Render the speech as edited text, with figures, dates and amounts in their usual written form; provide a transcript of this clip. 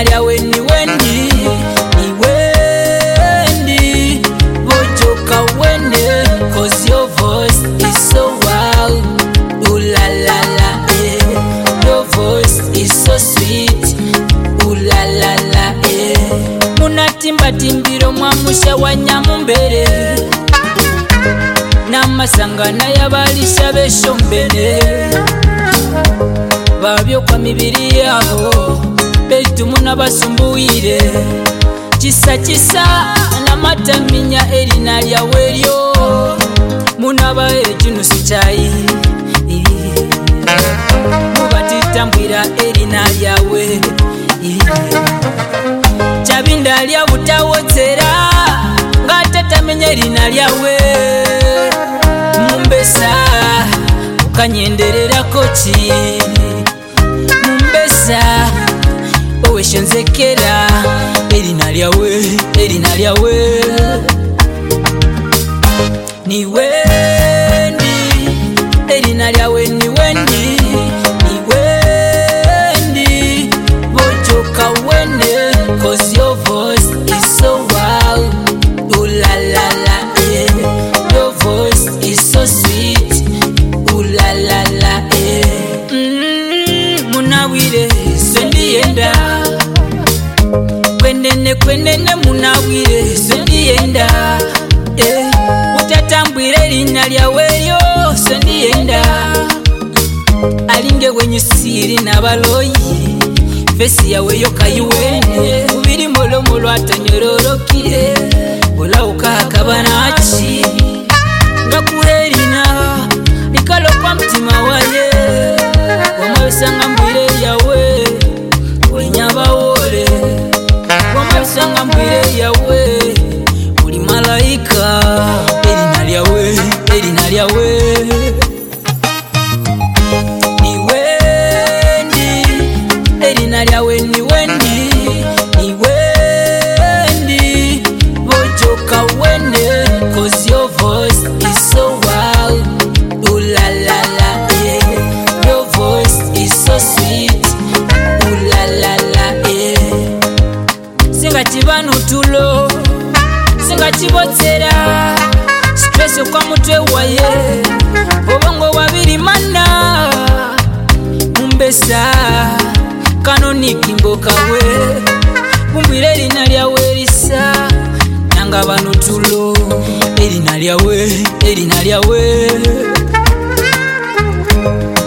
erina lyawe ni Wendy, ni Wendy. Bojoka wene, cause your voice is so wow. Ooh la la la, yeah. Your voice is so sweet. Ooh la la la, yeah. Munatimba timbiro mwamusha wa Nyamumbere, namasangana y'abalisha b'eshombene. Babyo kwa mibiri yabo betumu n'abasumbuwire. Kisa kisa namataminya erina lyawe lyo, munabaye kino sikyayi. Mubatitambwira erina lyawe, Kyabinda lya butawotsera ngatatamenya erina lyawe. Mumbesa ukanyendererako ki, Mumbesa wowe shonzekera erina lyawe, erina lyawe ni Wendy, erina lyawe ni Wendy, ni Wendy. Bojoka wene, cause your voice is so wow. Ooh la la la, yeah. Your voice is so sweet. Ooh la la la, yeah. Munawire swendiyenda, kwenene munawire swendiyenda, yeah. Utatambwire erina lyawe lyo swendiyenda. Alinge wenyusiri n'abaloyi, fesi yawe yo kayiwene. Mubiri molomolo atanyororokire, olawuka akabanaki. Ngakure erina likalokwa mutima waye, wamabisanga mbwire yawe olinyabawole. Wamabisanga mbwire yawe oli malayika. Erina lyawe, erina lyawe ni Wendy, erina lyawe ni Wendy, ni Wendy. Bojoka wene, cause your voice is so wow. Ooh la la la, yeah. Your voice is so sweet. Ooh la la la, yeah. Singa kibanu tulo, singa kibotsera, special kwa mutwe waye, obongo babiri mana. Mumbesa kanoniki mbokawe, kumbwire erina lyawe lisa nanga banu tulo. Erina lyawe, erina lyawe